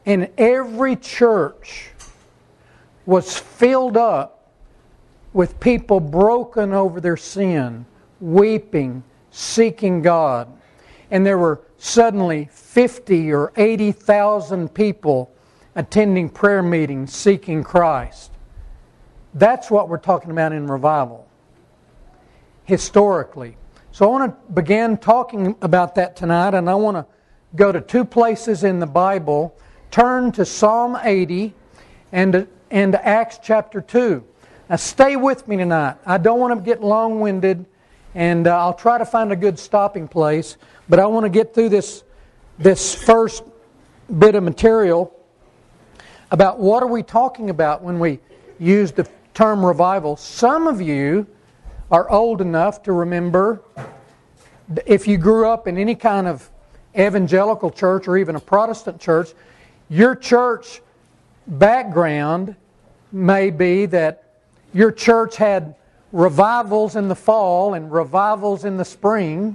And every church was filled up with people broken over their sin, weeping, seeking God. And there were suddenly 50 or 80,000 people attending prayer meetings, seeking Christ. That's what we're talking about in revival, historically. So I want to begin talking about that tonight, and I want to go to two places in the Bible. Turn to Psalm 80 and Acts chapter 2. Now stay with me tonight. I don't want to get long-winded, and I'll try to find a good stopping place, but I want to get through this first bit of material about what are we talking about when we use the term revival. Some of you are old enough to remember, if you grew up in any kind of evangelical church or even a Protestant church, your church background may be that your church had revivals in the fall and revivals in the spring,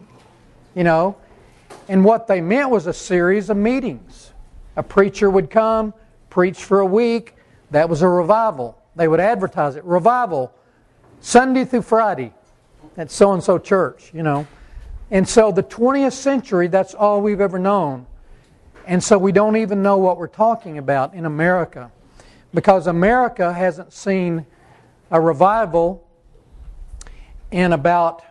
and what they meant was a series of meetings. A preacher would come, preach for a week. That was a revival. They would advertise it. Revival, Sunday through Friday at so-and-so church, And so the 20th century, that's all we've ever known. And so we don't even know what we're talking about in America, because America hasn't seen a revival in about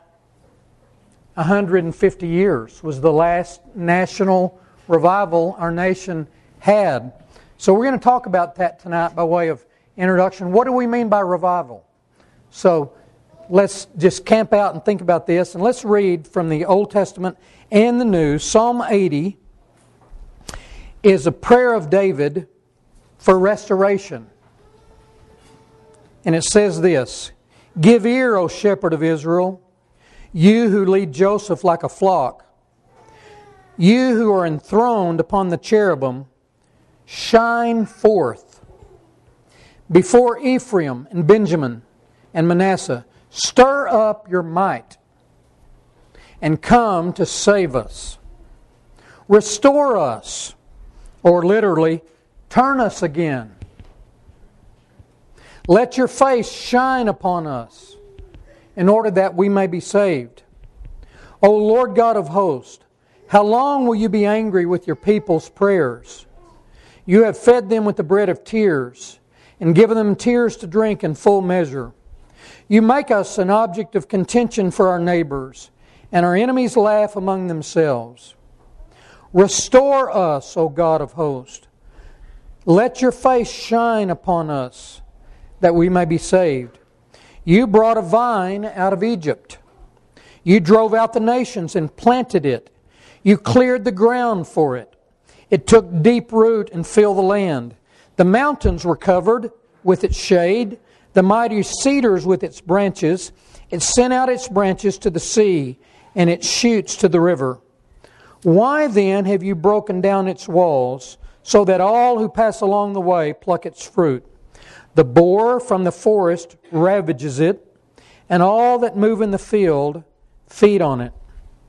150 years. Was the last national revival our nation had. So we're going to talk about that tonight by way of introduction. What do we mean by revival? So let's just camp out and think about this, and let's read from the Old Testament and the New. Psalm 80 is a prayer of David for restoration. And it says this: "Give ear, O shepherd of Israel, you who lead Joseph like a flock. You who are enthroned upon the cherubim, shine forth. Before Ephraim and Benjamin and Manasseh, stir up your might and come to save us. Restore us," or literally, turn us again. "Let your face shine upon us in order that we may be saved. O Lord God of hosts, how long will you be angry with your people's prayers? You have fed them with the bread of tears and given them tears to drink in full measure. You make us an object of contention for our neighbors, and our enemies laugh among themselves. Restore us, O God of hosts. Let your face shine upon us, that we may be saved. You brought a vine out of Egypt. You drove out the nations and planted it. You cleared the ground for it. It took deep root and filled the land. The mountains were covered with its shade, the mighty cedars with its branches. It sent out its branches to the sea and its shoots to the river. Why then have you broken down its walls, so that all who pass along the way pluck its fruit? The boar from the forest ravages it, and all that move in the field feed on it.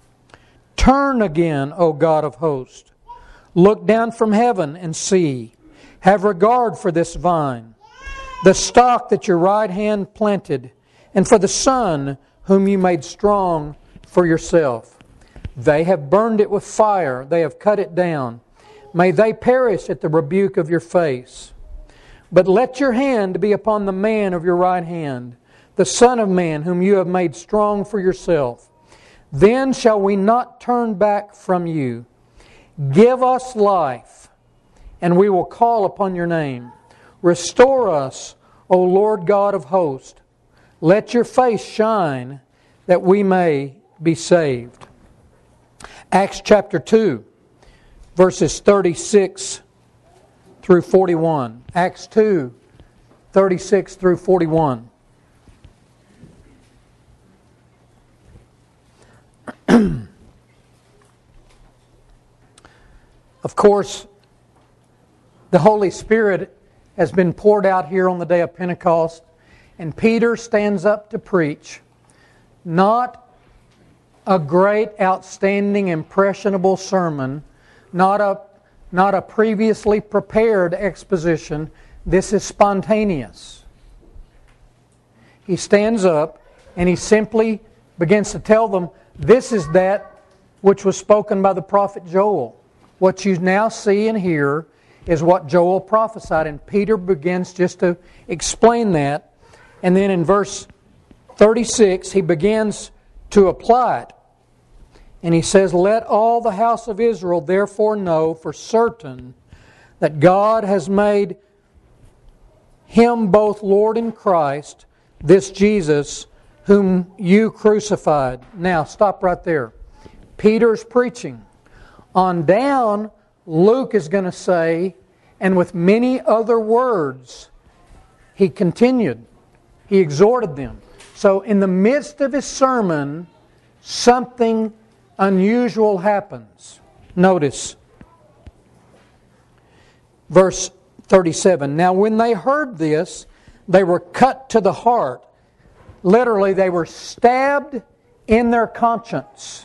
Turn again, O God of hosts. Look down from heaven and see. Have regard for this vine, the stock that your right hand planted, and for the son whom you made strong for yourself. They have burned it with fire. They have cut it down. May they perish at the rebuke of your face. But let your hand be upon the man of your right hand, the Son of Man whom you have made strong for yourself. Then shall we not turn back from you. Give us life, and we will call upon your name. Restore us, O Lord God of hosts. Let your face shine, that we may be saved." Acts chapter 2, verses 36 through 41. Acts 2, 36 through 41. Of course, the Holy Spirit has been poured out here on the day of Pentecost, and Peter stands up to preach. Not a great, outstanding, impressionable sermon, not not a previously prepared exposition. This is spontaneous. He stands up and he simply begins to tell them, this is that which was spoken by the prophet Joel. What you now see and hear is what Joel prophesied. And Peter begins just to explain that. And then in verse 36, he begins to apply it. And he says, let all the house of Israel therefore know for certain that God has made Him both Lord and Christ, this Jesus whom you crucified. Now, stop right there. Peter's preaching. On down, Luke is going to say, and with many other words, he continued. He exhorted them. So in the midst of his sermon, something unusual happens. Notice verse 37. Now when they heard this, they were cut to the heart. Literally, they were stabbed in their conscience.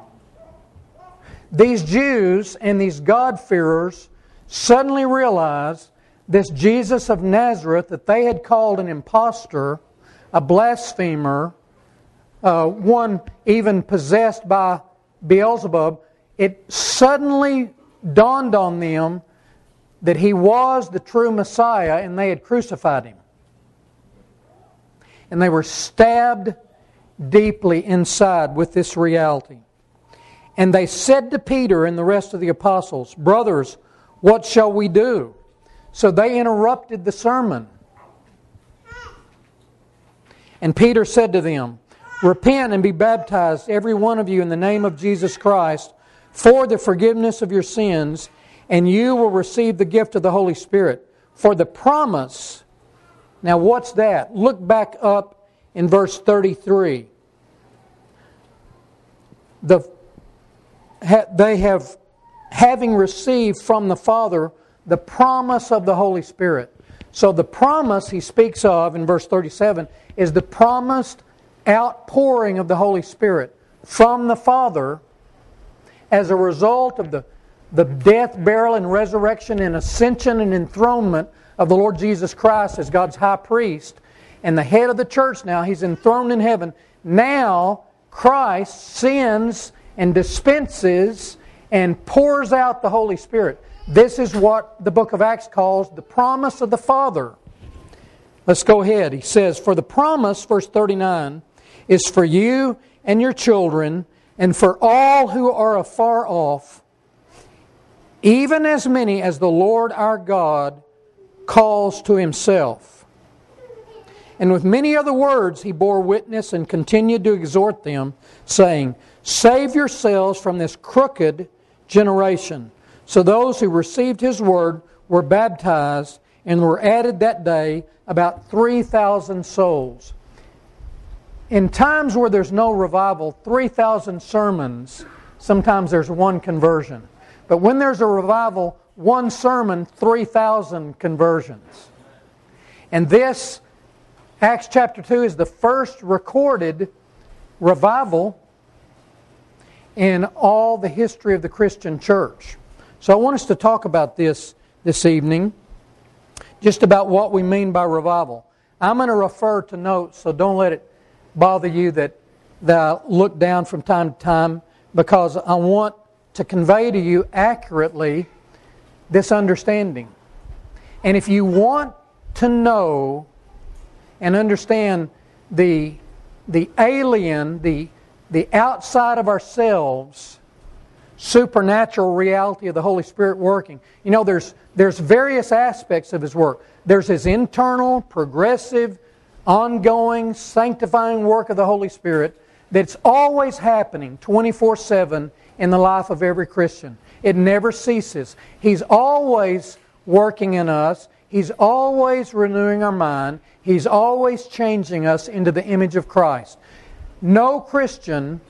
These Jews and these God-fearers suddenly realized this Jesus of Nazareth that they had called an impostor, a blasphemer, one even possessed by Beelzebub. It suddenly dawned on them that He was the true Messiah and they had crucified Him. And they were stabbed deeply inside with this reality. And they said to Peter and the rest of the apostles, brothers, what shall we do? So they interrupted the sermon. And Peter said to them, repent and be baptized, every one of you, in the name of Jesus Christ, for the forgiveness of your sins, and you will receive the gift of the Holy Spirit. For the promise, now what's that? Look back up in verse 33. They have, having received from the Father the promise of the Holy Spirit. So the promise he speaks of in verse 37 is the promised outpouring of the Holy Spirit from the Father as a result of the death, burial, and resurrection and ascension and enthronement of the Lord Jesus Christ as God's high priest and the head of the church now. He's enthroned in heaven. Now Christ sends and dispenses and pours out the Holy Spirit. This is what the book of Acts calls the promise of the Father. Let's go ahead. He says, for the promise, verse 39, is for you and your children and for all who are afar off, even as many as the Lord our God calls to Himself. And with many other words he bore witness and continued to exhort them, saying, save yourselves from this crooked generation. So those who received His word were baptized, and were added that day about 3,000 souls. In times where there's no revival, 3,000 sermons, sometimes there's one conversion. But when there's a revival, one sermon, 3,000 conversions. And this, Acts chapter 2, is the first recorded revival in all the history of the Christian church. So I want us to talk about this evening, just about what we mean by revival. I'm going to refer to notes, so don't let it bother you that I look down from time to time, because I want to convey to you accurately this understanding. And if you want to know and understand the alien, the outside of ourselves, supernatural reality of the Holy Spirit working. You know, there's various aspects of His work. There's His internal, progressive, ongoing, sanctifying work of the Holy Spirit that's always happening 24/7 in the life of every Christian. It never ceases. He's always working in us. He's always renewing our mind. He's always changing us into the image of Christ. No Christian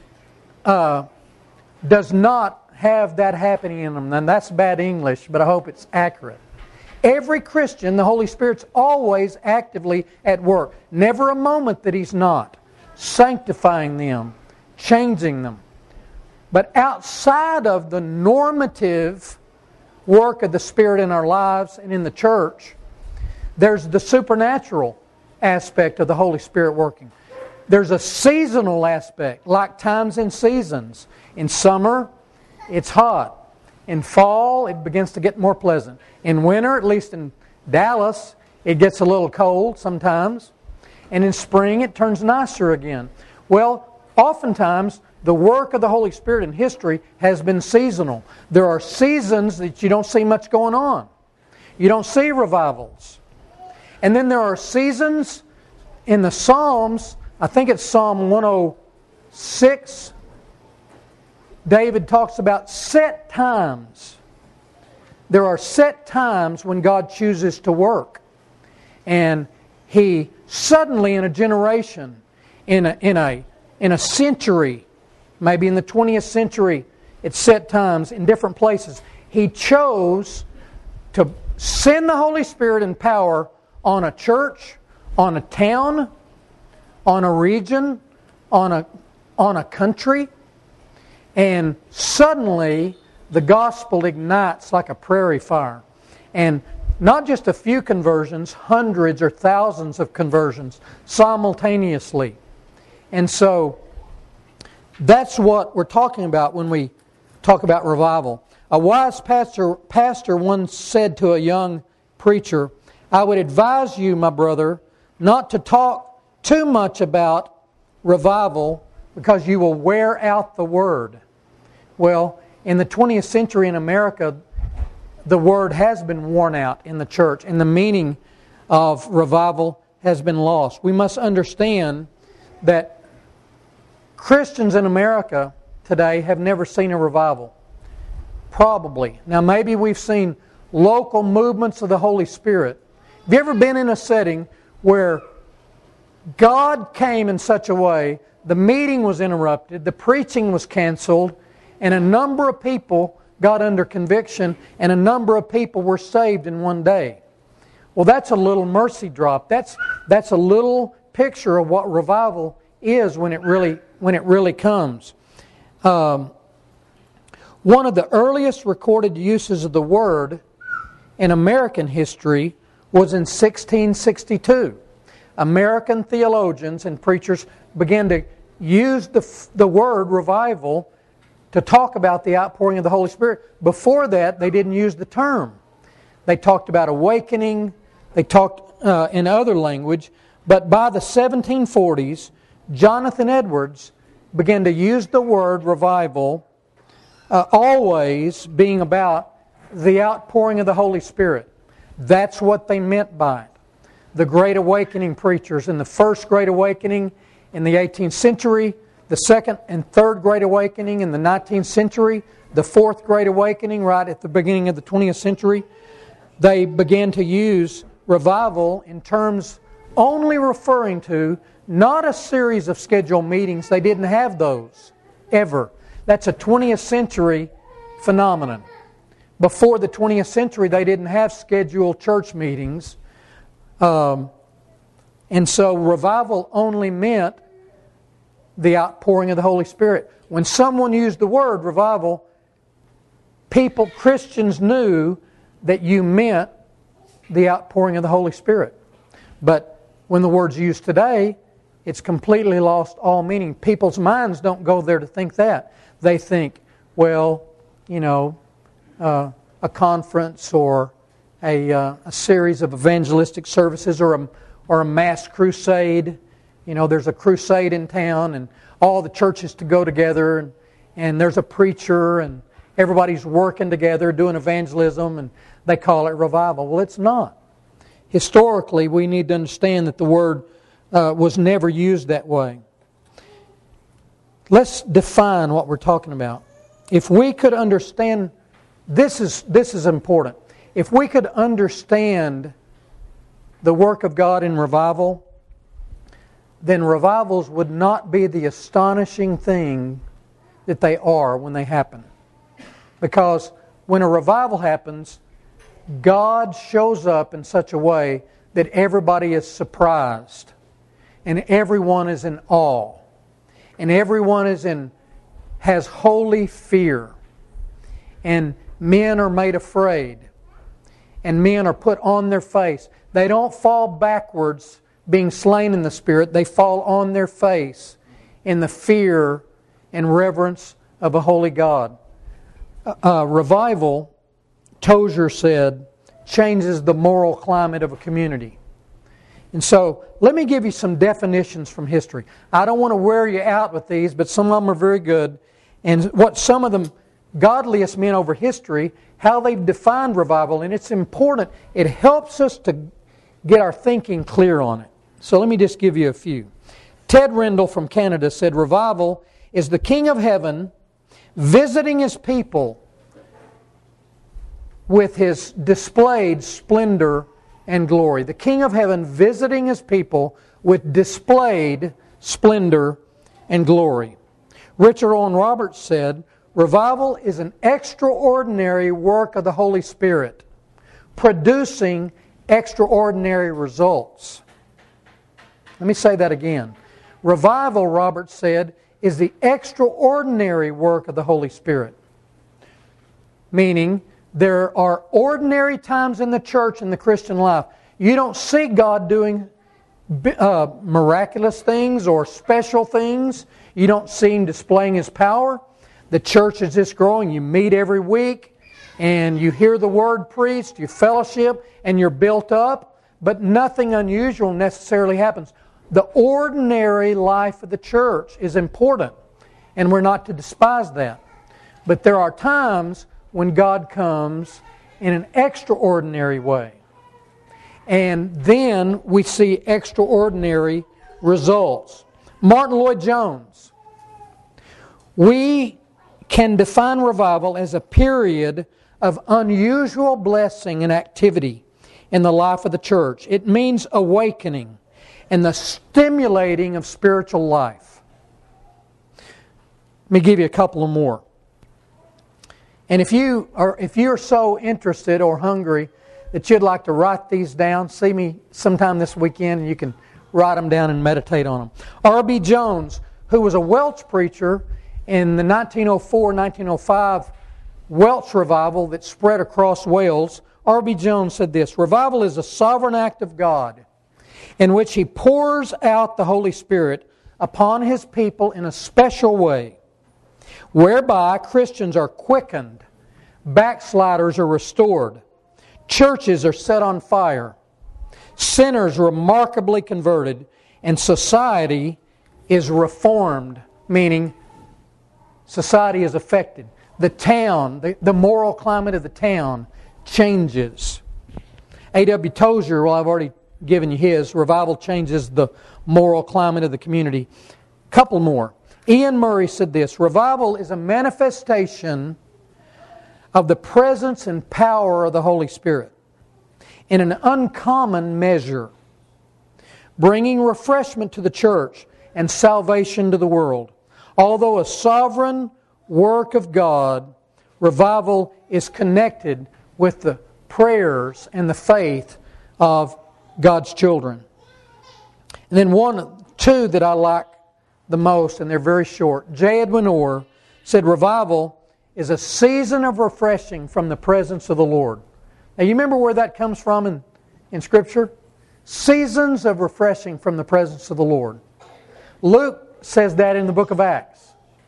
does not have that happening in them. And that's bad English, but I hope it's accurate. Every Christian, the Holy Spirit's always actively at work. Never a moment that He's not. Sanctifying them, changing them. But outside of the normative work of the Spirit in our lives and in the church, there's the supernatural aspect of the Holy Spirit working. There's a seasonal aspect, like times and seasons. In summer, it's hot. In fall, it begins to get more pleasant. In winter, at least in Dallas, it gets a little cold sometimes. And in spring, it turns nicer again. Well, oftentimes, the work of the Holy Spirit in history has been seasonal. There are seasons that you don't see much going on. You don't see revivals. And then there are seasons in the Psalms. I think it's Psalm 106. David talks about set times. There are set times when God chooses to work. And He suddenly in a generation, in a century, maybe in the 20th century, at set times in different places, He chose to send the Holy Spirit in power on a church, on a town, on a region, on a country, and suddenly the gospel ignites like a prairie fire. And not just a few conversions, hundreds or thousands of conversions simultaneously. And so that's what we're talking about when we talk about revival. A wise pastor once said to a young preacher, "I would advise you, my brother, not to talk too much about revival because you will wear out the Word." Well, in the 20th century in America, the Word has been worn out in the church, and the meaning of revival has been lost. We must understand that Christians in America today have never seen a revival. Probably. Now maybe we've seen local movements of the Holy Spirit. Have you ever been in a setting where God came in such a way, the meeting was interrupted, the preaching was canceled, and a number of people got under conviction, and a number of people were saved in one day? Well, that's a little mercy drop. That's a little picture of what revival is when it really comes. One of the earliest recorded uses of the word in American history was in 1662. American theologians and preachers began to use the word revival to talk about the outpouring of the Holy Spirit. Before that, they didn't use the term. They talked about awakening. They talked in other language. But by the 1740s, Jonathan Edwards began to use the word revival, always being about the outpouring of the Holy Spirit. That's what they meant by it. The Great Awakening preachers in the First Great Awakening in the 18th century, the Second and Third Great Awakening in the 19th century, the Fourth Great Awakening right at the beginning of the 20th century, they began to use revival in terms only referring to not a series of scheduled meetings. They didn't have those, ever. That's a 20th century phenomenon. Before the 20th century, they didn't have scheduled church meetings. And so revival only meant the outpouring of the Holy Spirit. When someone used the word revival, Christians knew that you meant the outpouring of the Holy Spirit. But when the word's used today, it's completely lost all meaning. People's minds don't go there to think that. They think, well, a conference or a series of evangelistic services or a mass crusade. There's a crusade in town and all the churches to go together and there's a preacher and everybody's working together doing evangelism and they call it revival. Well, it's not. Historically, we need to understand that the word was never used that way. Let's define what we're talking about. If we could understand, this is important. If we could understand the work of God in revival, then revivals would not be the astonishing thing that they are when they happen. Because when a revival happens, God shows up in such a way that everybody is surprised. And everyone is in awe. And everyone has holy fear. And men are made afraid, and men are put on their face. They don't fall backwards being slain in the Spirit. They fall on their face in the fear and reverence of a holy God. Revival, Tozer said, changes the moral climate of a community. And so, let me give you some definitions from history. I don't want to wear you out with these, but some of them are very good. And what some of the godliest men over history, how they've defined revival, and it's important. It helps us to get our thinking clear on it. So let me just give you a few. Ted Rendell from Canada said, revival is the King of Heaven visiting His people with His displayed splendor and glory. The King of Heaven visiting His people with displayed splendor and glory. Richard Owen Roberts said, revival is an extraordinary work of the Holy Spirit, producing extraordinary results. Let me say that again. Revival, Roberts said, is the extraordinary work of the Holy Spirit. Meaning, there are ordinary times in the church and the Christian life. You don't see God doing miraculous things or special things. You don't see Him displaying His power. The church is just growing. You meet every week and you hear the Word preached, you fellowship, and you're built up, but nothing unusual necessarily happens. The ordinary life of the church is important, and we're not to despise that. But there are times when God comes in an extraordinary way. And then we see extraordinary results. Martin Lloyd-Jones. We can define revival as a period of unusual blessing and activity in the life of the church. It means awakening and the stimulating of spiritual life. Let me give you a couple of more. And if you're so interested or hungry that you'd like to write these down, see me sometime this weekend and you can write them down and meditate on them. R.B. Jones, who was a Welsh preacher in the 1904-1905 Welsh revival that spread across Wales, R.B. Jones said this, revival is a sovereign act of God in which He pours out the Holy Spirit upon His people in a special way, whereby Christians are quickened, backsliders are restored, churches are set on fire, sinners remarkably converted, and society is reformed, meaning society is affected. The town, the moral climate of the town changes. A.W. Tozer, well, I've already given you his, revival changes the moral climate of the community. Couple more. Ian Murray said this, revival is a manifestation of the presence and power of the Holy Spirit in an uncommon measure, bringing refreshment to the church and salvation to the world. Although a sovereign work of God, revival is connected with the prayers and the faith of God's children. And then two that I like the most, and they're very short. J. Edwin Orr said, revival is a season of refreshing from the presence of the Lord. Now you remember where that comes from in Scripture? Seasons of refreshing from the presence of the Lord. Luke says that in the book of Acts.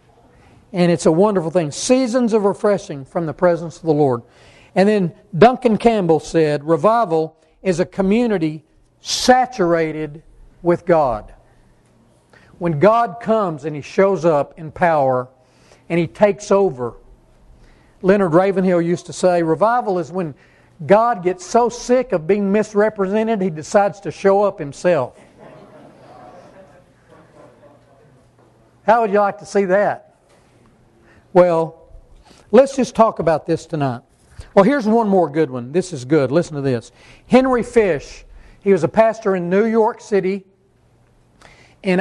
And it's a wonderful thing. Seasons of refreshing from the presence of the Lord. And then Duncan Campbell said, revival is a community saturated with God. When God comes and He shows up in power and He takes over. Leonard Ravenhill used to say, revival is when God gets so sick of being misrepresented, He decides to show up Himself. How would you like to see that? Well, let's just talk about this tonight. Well, here's one more good one. This is good. Listen to this. Henry Fish, he was a pastor in New York City in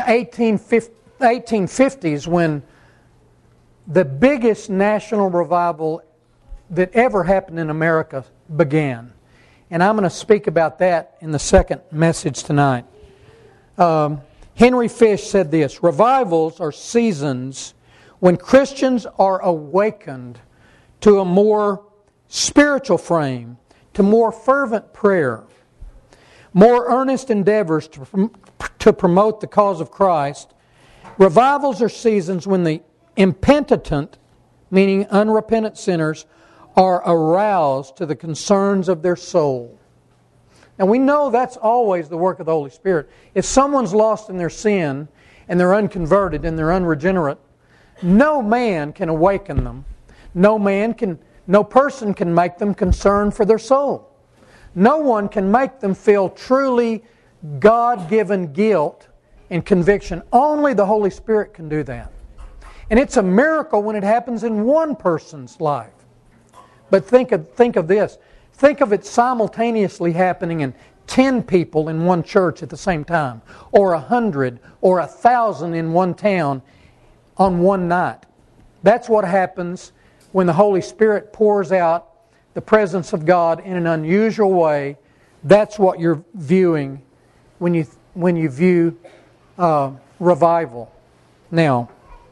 1850s when the biggest national revival that ever happened in America began. And I'm going to speak about that in the second message tonight. Henry Fish said this, revivals are seasons when Christians are awakened to a more spiritual frame to more fervent prayer, more earnest endeavors to promote the cause of Christ. Revivals are seasons when the impenitent, meaning unrepentant sinners, are aroused to the concerns of their soul. And we know that's always the work of the Holy Spirit. If someone's lost in their sin and they're unconverted and they're unregenerate, no man can awaken them. No person can make them concerned for their soul. No one can make them feel truly God-given guilt and conviction. Only the Holy Spirit can do that. And it's a miracle when it happens in one person's life. But think of this. Think of it simultaneously happening in 10 people in one church at the same time, or 100, or 1,000 in one town on one night. That's what happens when the Holy Spirit pours out the presence of God in an unusual way. That's what you're viewing when you view revival. Now,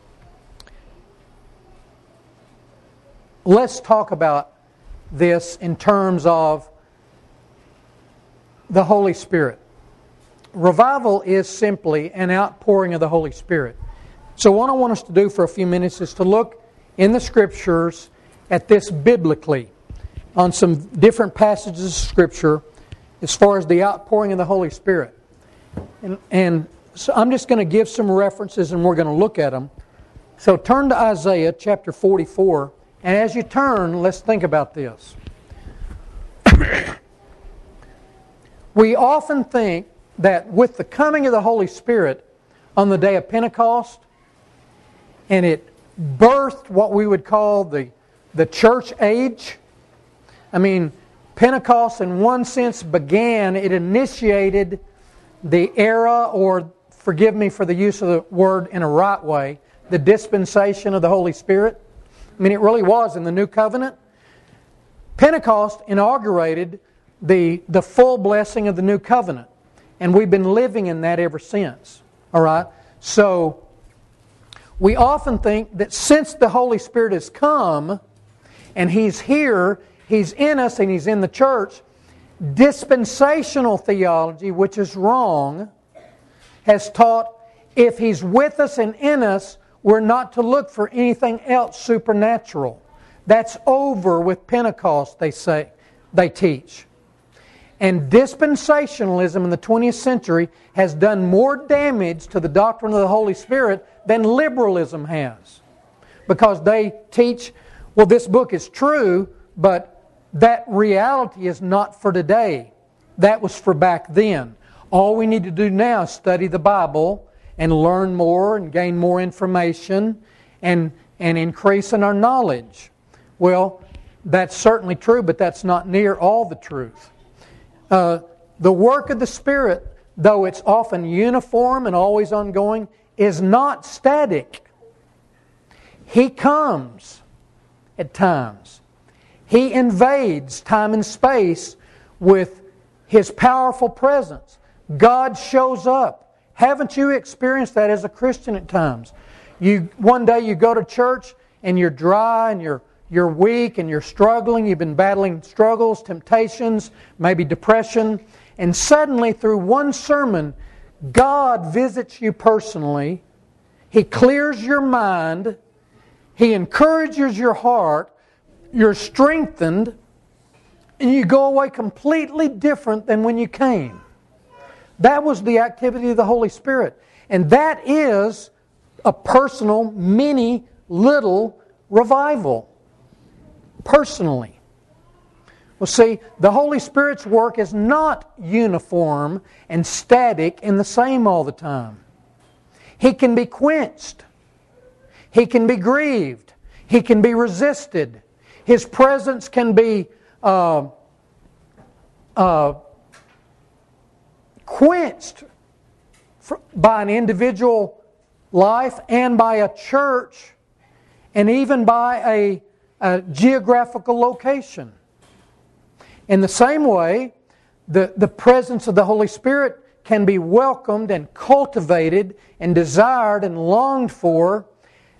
let's talk about this in terms of the Holy Spirit. Revival is simply an outpouring of the Holy Spirit. So what I want us to do for a few minutes is to look in the Scriptures at this biblically, on some different passages of Scripture as far as the outpouring of the Holy Spirit. And so I'm just going to give some references and we're going to look at them. So turn to Isaiah chapter 44. And as you turn, let's think about this. We often think that with the coming of the Holy Spirit on the day of Pentecost, and it birthed what we would call the church age. I mean, Pentecost in one sense began, it initiated the era, or forgive me for the use of the word in a right way, the dispensation of the Holy Spirit. I mean, it really was in the New Covenant. Pentecost inaugurated the full blessing of the New Covenant. And we've been living in that ever since. All right? So, we often think that since the Holy Spirit has come, and He's here, He's in us, and He's in the church, dispensational theology, which is wrong, has taught if He's with us and in us, we're not to look for anything else supernatural. That's over with Pentecost, they teach. And dispensationalism in the 20th century has done more damage to the doctrine of the Holy Spirit than liberalism has. Because they teach, well, this book is true, but that reality is not for today. That was for back then. All we need to do now is study the Bible and learn more and gain more information and increase in our knowledge. Well, that's certainly true, but that's not near all the truth. The work of the Spirit, though it's often uniform and always ongoing, is not static. He comes at times. He invades time and space with His powerful presence. God shows up. Haven't you experienced that as a Christian at times? One day you go to church and you're dry and you're weak and you're struggling. You've been battling struggles, temptations, maybe depression. And suddenly through one sermon, God visits you personally. He clears your mind. He encourages your heart. You're strengthened. And you go away completely different than when you came. That was the activity of the Holy Spirit. And that is a personal, mini, little revival. Personally. Well, see, the Holy Spirit's work is not uniform and static and the same all the time. He can be quenched. He can be grieved. He can be resisted. His presence can be quenched by an individual life and by a church and even by a geographical location. In the same way, the presence of the Holy Spirit can be welcomed and cultivated and desired and longed for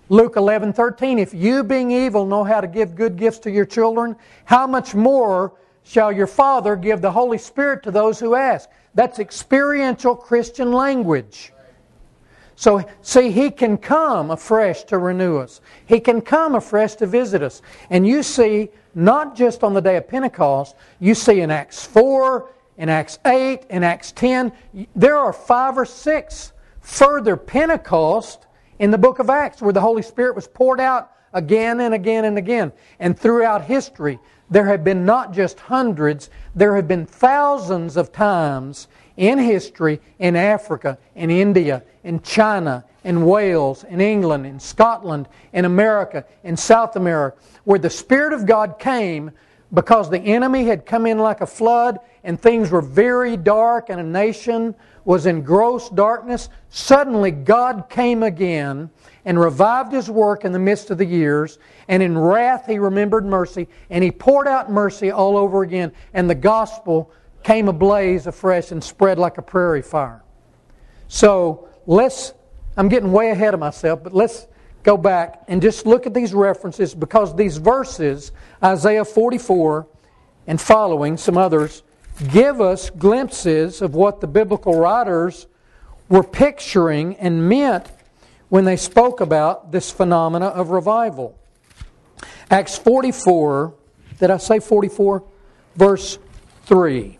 Luke 11:13, if you being evil know how to give good gifts to your children, how much more shall your Father give the Holy Spirit to those who ask? That's experiential Christian language. So, see, He can come afresh to renew us. He can come afresh to visit us. And you see, not just on the day of Pentecost, you see in Acts 4, in Acts 8, in Acts 10, there are 5 or 6 further Pentecost in the book of Acts where the Holy Spirit was poured out again and again and again. And throughout history, there have been not just hundreds, there have been thousands of times in history in Africa, in India, in China, in Wales, in England, in Scotland, in America, in South America, where the Spirit of God came because the enemy had come in like a flood and things were very dark and a nation was in gross darkness. Suddenly God came again and revived His work in the midst of the years, and in wrath He remembered mercy, and He poured out mercy all over again, and the gospel came ablaze afresh and spread like a prairie fire. So I'm getting way ahead of myself, but let's go back and just look at these references, because these verses, Isaiah 44 and following, some others, give us glimpses of what the biblical writers were picturing and meant when they spoke about this phenomena of revival. Acts 44, did I say 44? Verse 3.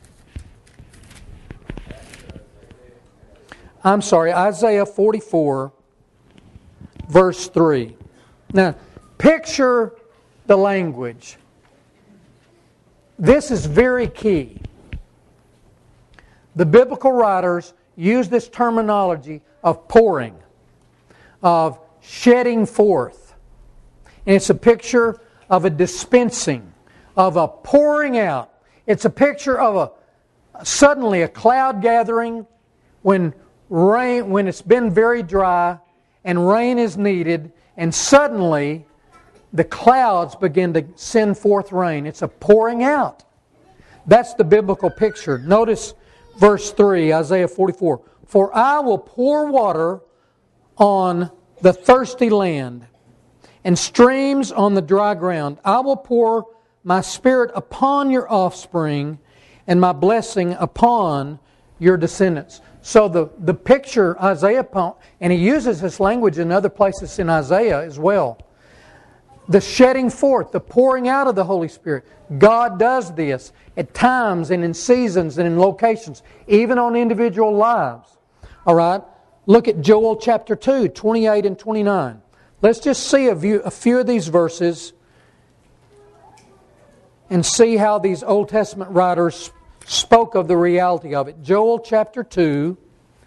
I'm sorry, Isaiah 44, verse 3. Now, picture the language. This is very key. The biblical writers use this terminology of pouring, of shedding forth. And it's a picture of a dispensing, of a pouring out. It's a picture of suddenly a cloud gathering when it's been very dry and rain is needed, and suddenly the clouds begin to send forth rain. It's a pouring out. That's the biblical picture. Notice verse 3, Isaiah 44. For I will pour water on the thirsty land and streams on the dry ground. I will pour my Spirit upon your offspring and my blessing upon your descendants. So the picture Isaiah, and he uses this language in other places in Isaiah as well. The shedding forth, the pouring out of the Holy Spirit. God does this at times and in seasons and in locations, even on individual lives. All right? Look at Joel chapter 2, 28 and 29. Let's just see a few of these verses and see how these Old Testament writers spoke of the reality of it. Joel chapter 2,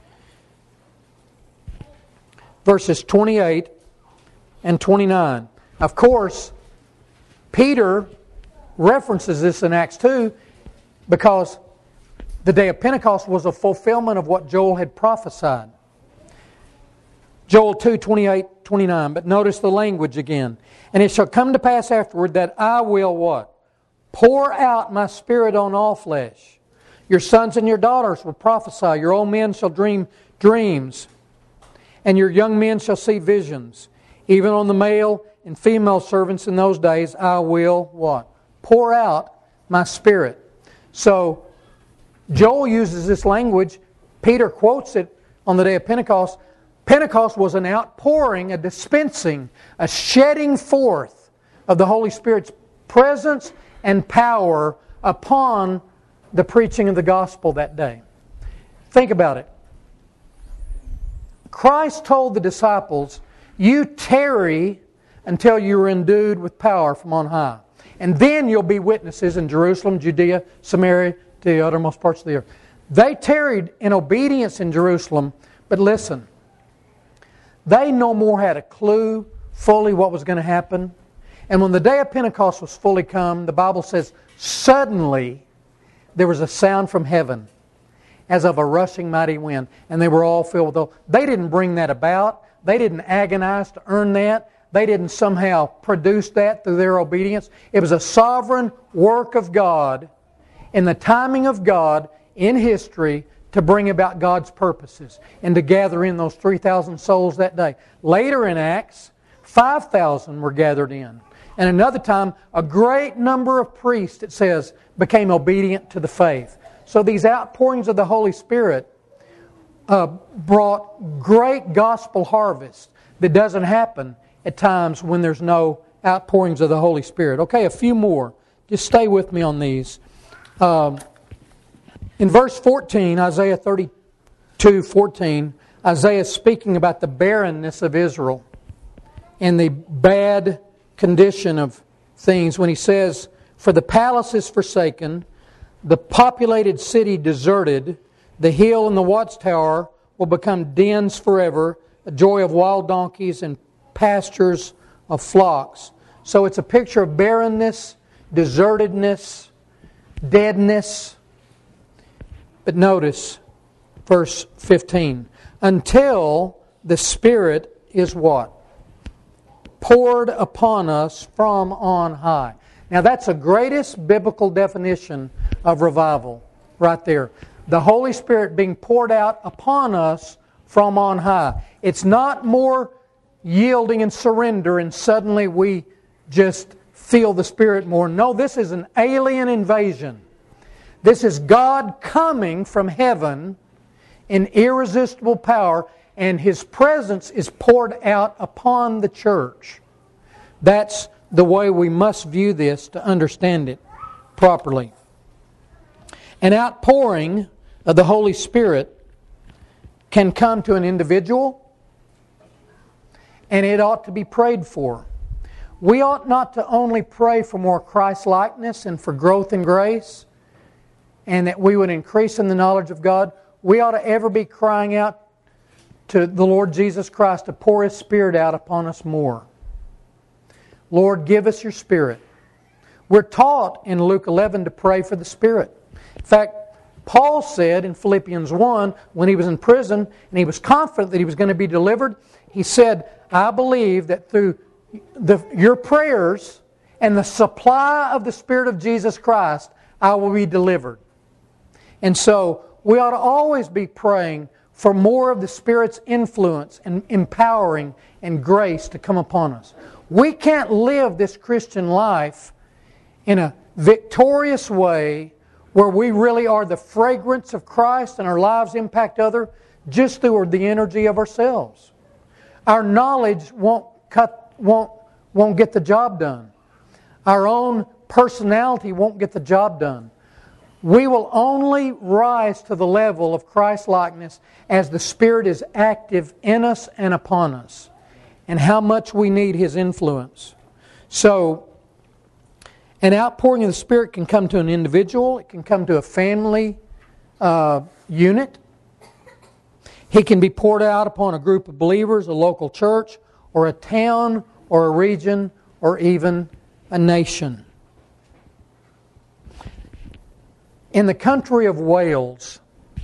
verses 28 and 29. Of course, Peter references this in Acts 2 because the day of Pentecost was a fulfillment of what Joel had prophesied. Joel 2, 28, 29. But notice the language again. And it shall come to pass afterward that I will what? Pour out my Spirit on all flesh. Your sons and your daughters will prophesy. Your old men shall dream dreams. And your young men shall see visions. Even on the male and female servants in those days, I will what? Pour out my Spirit. So, Joel uses this language. Peter quotes it on the day of Pentecost. Pentecost was an outpouring, a dispensing, a shedding forth of the Holy Spirit's presence and power upon the preaching of the gospel that day. Think about it. Christ told the disciples, you tarry until you are endued with power from on high. And then you'll be witnesses in Jerusalem, Judea, Samaria, to the uttermost parts of the earth. They tarried in obedience in Jerusalem, but listen, they no more had a clue fully what was going to happen. And when the day of Pentecost was fully come, the Bible says, suddenly there was a sound from heaven as of a rushing mighty wind, and they were all filled with the... They didn't bring that about. They didn't agonize to earn that. They didn't somehow produce that through their obedience. It was a sovereign work of God in the timing of God in history to bring about God's purposes and to gather in those 3,000 souls that day. Later in Acts, 5,000 were gathered in. And another time, a great number of priests, it says, became obedient to the faith. So these outpourings of the Holy Spirit brought great gospel harvest that doesn't happen at times when there's no outpourings of the Holy Spirit. Okay, a few more. Just stay with me on these. In verse 14, Isaiah 32:14, Isaiah is speaking about the barrenness of Israel and the bad condition of things when he says, "For the palace is forsaken, the populated city deserted, the hill and the watchtower will become dens forever, a joy of wild donkeys and pastures of flocks." So it's a picture of barrenness, desertedness, deadness. But notice verse 15. Until the Spirit is what? Poured upon us from on high. Now that's the greatest biblical definition of revival right there. The Holy Spirit being poured out upon us from on high. It's not more yielding and surrender and suddenly we just feel the Spirit more. No, this is an alien invasion. This is God coming from heaven in irresistible power, and His presence is poured out upon the church. That's the way we must view this to understand it properly. An outpouring of the Holy Spirit can come to an individual, and it ought to be prayed for. We ought not to only pray for more Christ-likeness and for growth in grace, and that we would increase in the knowledge of God. We ought to ever be crying out to the Lord Jesus Christ to pour His Spirit out upon us more. Lord, give us Your Spirit. We're taught in Luke 11 to pray for the Spirit. In fact, Paul said in Philippians 1, when he was in prison and he was confident that he was going to be delivered, he said, I believe that through Your prayers and the supply of the Spirit of Jesus Christ, I will be delivered. And so, we ought to always be praying for more of the Spirit's influence and empowering and grace to come upon us. We can't live this Christian life in a victorious way where we really are the fragrance of Christ and our lives impact others just through the energy of ourselves. Our knowledge won't get the job done. Our own personality won't get the job done. We will only rise to the level of Christ-likeness as the Spirit is active in us and upon us, and how much we need His influence. So, an outpouring of the Spirit can come to an individual, it can come to a family unit. He can be poured out upon a group of believers, a local church, or a town, or a region, or even a nation. In the country of Wales,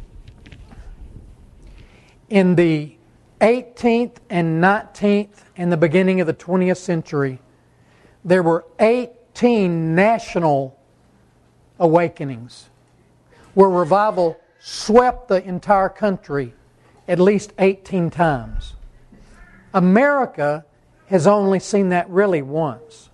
in the 18th and 19th and the beginning of the 20th century, there were 18 national awakenings where revival swept the entire country at least 18 times. America has only seen that really once.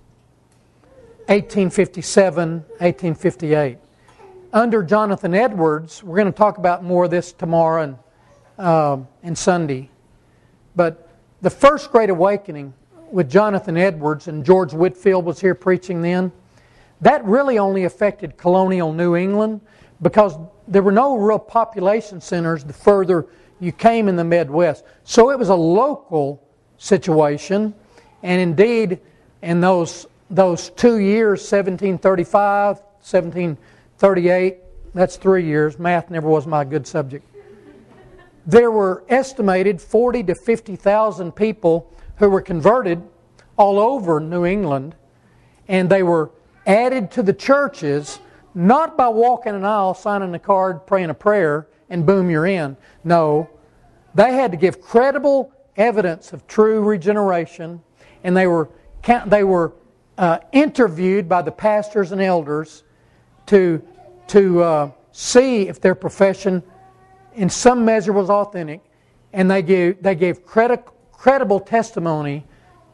1857, 1858. Under Jonathan Edwards, we're going to talk about more of this tomorrow and Sunday. But the first Great Awakening with Jonathan Edwards, and George Whitefield was here preaching then, that really only affected colonial New England because there were no real population centers the further you came in the Midwest. So it was a local situation, and indeed in those 2 years, 1735, 1738, that's 3 years. Math never was my good subject. There were estimated 40 to 50,000 people who were converted all over New England, and they were added to the churches not by walking an aisle, signing a card, praying a prayer, and boom, you're in. No, they had to give credible evidence of true regeneration, and they were interviewed by the pastors and elders to see if their profession in some measure was authentic, and they gave credible testimony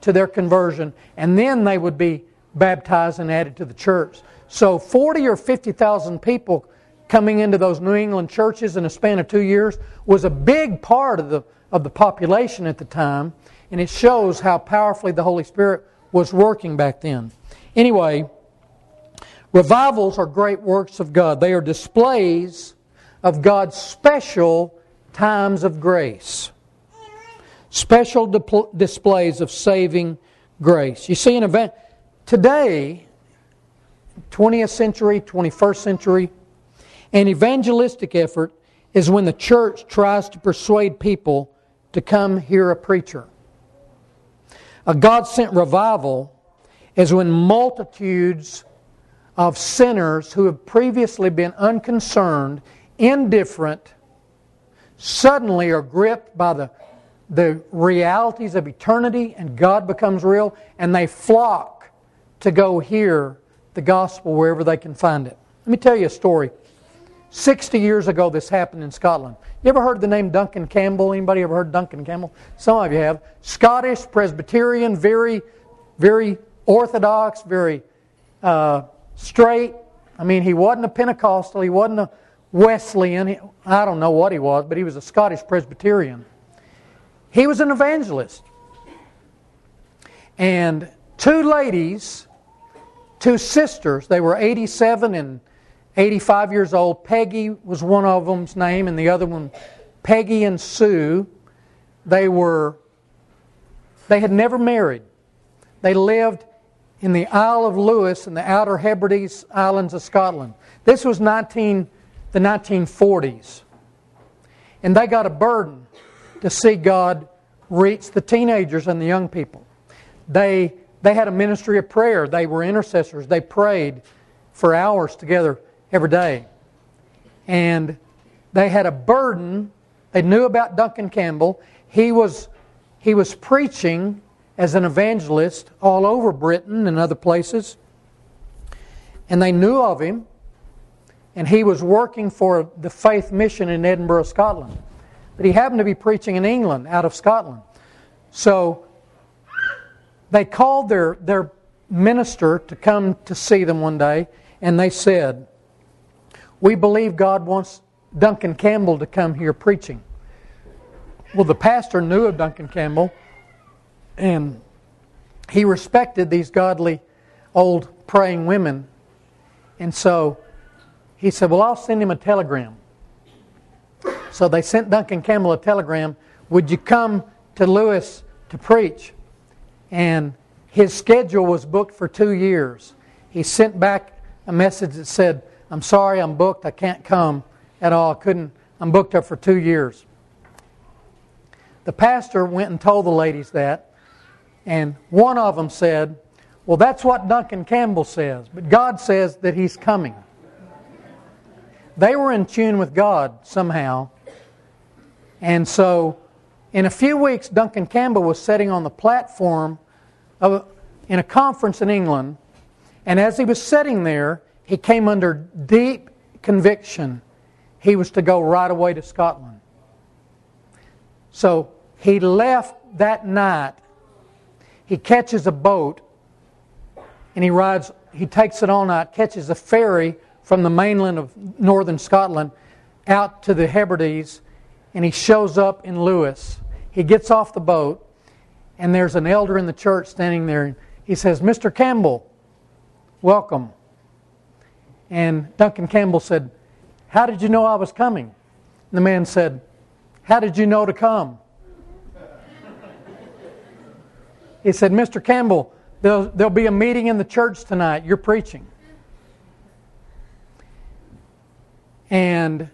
to their conversion, and then they would be baptized and added to the church. So 40 or 50,000 people coming into those New England churches in a span of 2 years was a big part of the population at the time, and it shows how powerfully the Holy Spirit was working back then. Anyway, revivals are great works of God. They are displays of God's special times of grace. Special displays of saving grace. You see, today, 20th century, 21st century, an evangelistic effort is when the church tries to persuade people to come hear a preacher. A God-sent revival is when multitudes of sinners who have previously been unconcerned, indifferent, suddenly are gripped by the realities of eternity, and God becomes real, and they flock to go hear the gospel wherever they can find it. Let me tell you a story. 60 years ago this happened in Scotland. You ever heard the name Duncan Campbell? Anybody ever heard Duncan Campbell? Some of you have. Scottish, Presbyterian, very, very orthodox, very straight. I mean, he wasn't a Pentecostal, he wasn't a Wesleyan. I don't know what he was, but he was a Scottish Presbyterian. He was an evangelist. And two ladies, two sisters, they were 87 and 85 years old. Peggy was one of them's name, and the other one, Peggy and Sue. They had never married. They lived in the Isle of Lewis in the Outer Hebrides Islands of Scotland. This was the 1940s. And they got a burden to see God reach the teenagers and the young people. They had a ministry of prayer. They were intercessors. They prayed for hours together every day. And they had a burden. They knew about Duncan Campbell. He was preaching as an evangelist all over Britain and other places. And they knew of him. And he was working for the Faith Mission in Edinburgh, Scotland. But he happened to be preaching in England, out of Scotland. So they called their minister to come to see them one day, and they said, "We believe God wants Duncan Campbell to come here preaching." Well, the pastor knew of Duncan Campbell, and he respected these godly old praying women. And so he said, "Well, I'll send him a telegram." So they sent Duncan Campbell a telegram, "Would you come to Lewis to preach?" And his schedule was booked for 2 years. He sent back a message that said, "I'm sorry, I'm booked. I can't come at all. I'm booked up for 2 years." The pastor went and told the ladies that, and one of them said, "Well, that's what Duncan Campbell says, but God says that he's coming." They were in tune with God somehow. And so, in a few weeks, Duncan Campbell was sitting on the platform in a conference in England. And as he was sitting there, he came under deep conviction he was to go right away to Scotland. So he left that night. He catches a boat and he takes it all night, catches a ferry from the mainland of northern Scotland out to the Hebrides, and he shows up in Lewis. He gets off the boat, and there's an elder in the church standing there. He says, "Mr. Campbell, welcome." And Duncan Campbell said, "How did you know I was coming?" And the man said, "How did you know to come?" He said, "Mr. Campbell, there'll be a meeting in the church tonight. You're preaching." And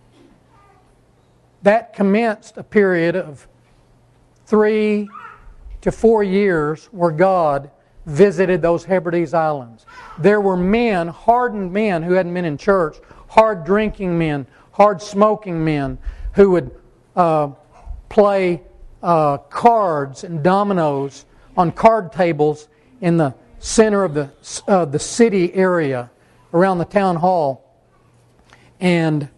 that commenced a period of 3 to 4 years where God visited those Hebrides Islands. There were men, hardened men who hadn't been in church, hard drinking men, hard smoking men who would play cards and dominoes on card tables in the center of the city area around the town hall. And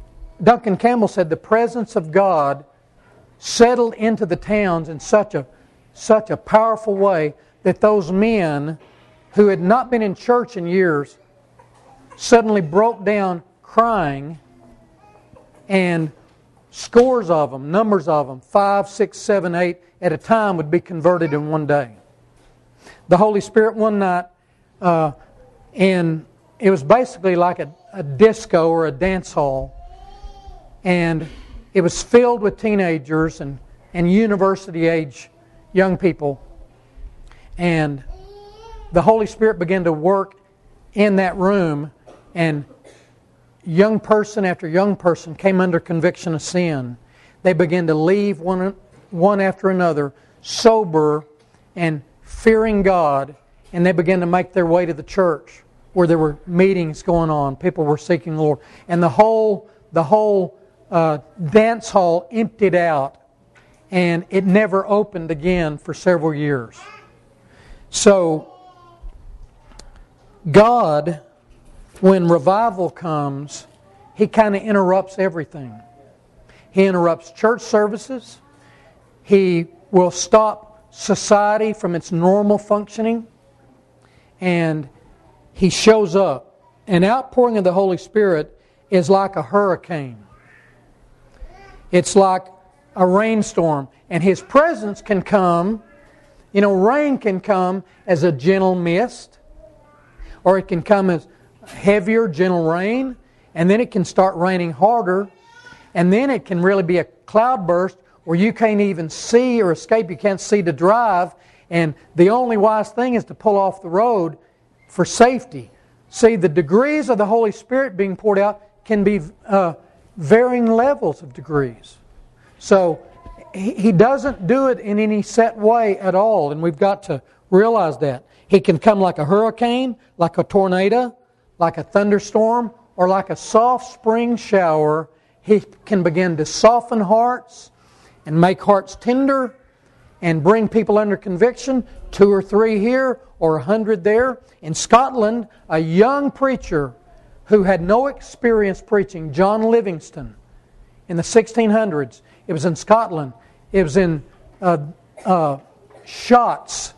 Duncan Campbell said the presence of God settled into the towns in such a such a powerful way that those men who had not been in church in years suddenly broke down crying, and scores of them, numbers of them, 5, 6, 7, 8 at a time would be converted in one day. The Holy Spirit one night, and it was basically like a disco or a dance hall, and it was filled with teenagers and university age young people, and the Holy Spirit began to work in that room, and young person after young person came under conviction of sin. They began to leave one after another, sober and fearing God, and they began to make their way to the church where there were meetings going on. People were seeking the Lord, and the whole dance hall emptied out, and it never opened again for several years. So God, when revival comes, He kind of interrupts everything. He interrupts church services. He will stop society from its normal functioning. And He shows up. An outpouring of the Holy Spirit is like a hurricane. It's like a rainstorm. And His presence can come, rain can come as a gentle mist, or it can come as heavier, gentle rain, and then it can start raining harder, and then it can really be a cloudburst where you can't even see or escape. You can't see to drive, and the only wise thing is to pull off the road for safety. See, the degrees of the Holy Spirit being poured out can be varying levels of degrees. So He doesn't do it in any set way at all, and we've got to realize that. He can come like a hurricane, like a tornado, like a thunderstorm, or like a soft spring shower. He can begin to soften hearts and make hearts tender and bring people under conviction, 2 or 3 here or 100 there. In Scotland, a young preacher who had no experience preaching, John Livingston, in the 1600s. It was in Scotland. It was in Shotts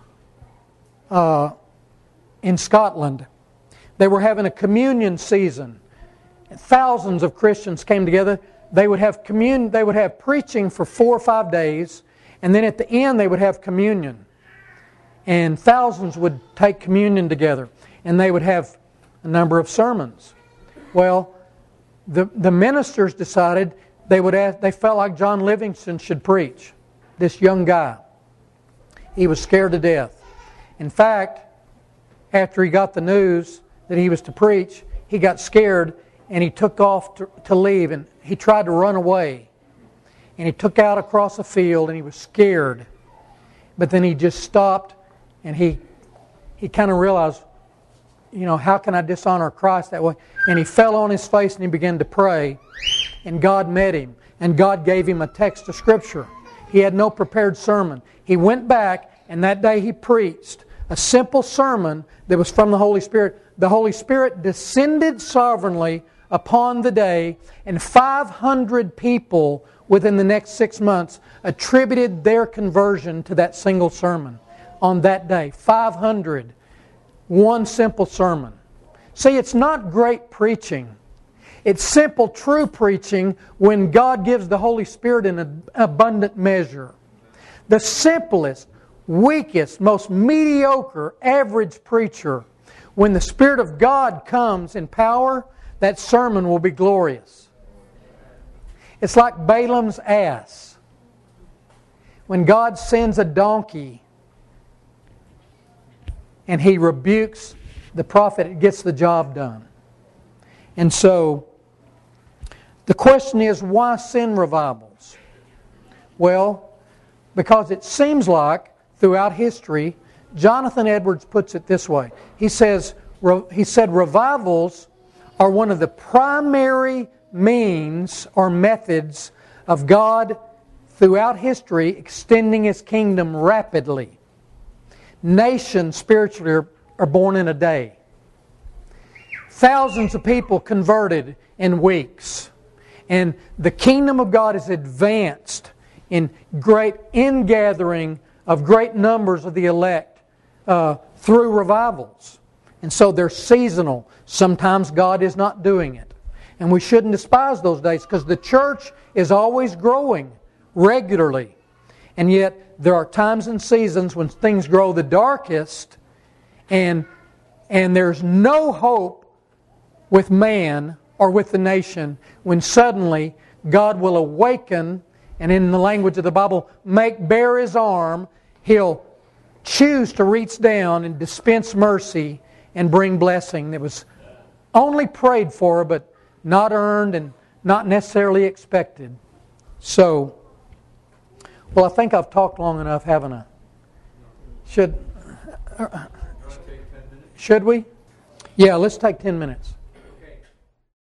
in Scotland. They were having a communion season. Thousands of Christians came together. They would have preaching for 4 or 5 days, and then at the end they would have communion. And thousands would take communion together, and they would have a number of sermons. Well, the ministers decided they felt like John Livingston should preach. This young guy. He was scared to death. In fact, after he got the news that he was to preach, he got scared and he took off to leave, and he tried to run away. And he took out across a field and he was scared. But then he just stopped and he kind of realized, how can I dishonor Christ that way? And he fell on his face and he began to pray. And God met him. And God gave him a text of Scripture. He had no prepared sermon. He went back, and that day he preached a simple sermon that was from the Holy Spirit. The Holy Spirit descended sovereignly upon the day, and 500 people within the next 6 months attributed their conversion to that single sermon on that day. 500. One simple sermon. See, it's not great preaching. It's simple, true preaching when God gives the Holy Spirit in an abundant measure. The simplest, weakest, most mediocre, average preacher, when the Spirit of God comes in power, that sermon will be glorious. It's like Balaam's ass. When God sends a donkey and he rebukes the prophet, it gets the job done. And so, the question is, why send revivals? Well, because it seems like throughout history, Jonathan Edwards puts it this way. He said revivals are one of the primary means or methods of God throughout history extending His kingdom rapidly. Nations spiritually are born in a day. Thousands of people converted in weeks. And the kingdom of God is advanced in great ingathering of great numbers of the elect through revivals. And so they're seasonal. Sometimes God is not doing it. And we shouldn't despise those days because the church is always growing regularly. And yet there are times and seasons when things grow the darkest and there's no hope with man or with the nation when suddenly God will awaken and, in the language of the Bible, make bare His arm. He'll choose to reach down and dispense mercy and bring blessing that was only prayed for but not earned and not necessarily expected. So, well, I think I've talked long enough, haven't I? Should we? Yeah, let's take 10 minutes.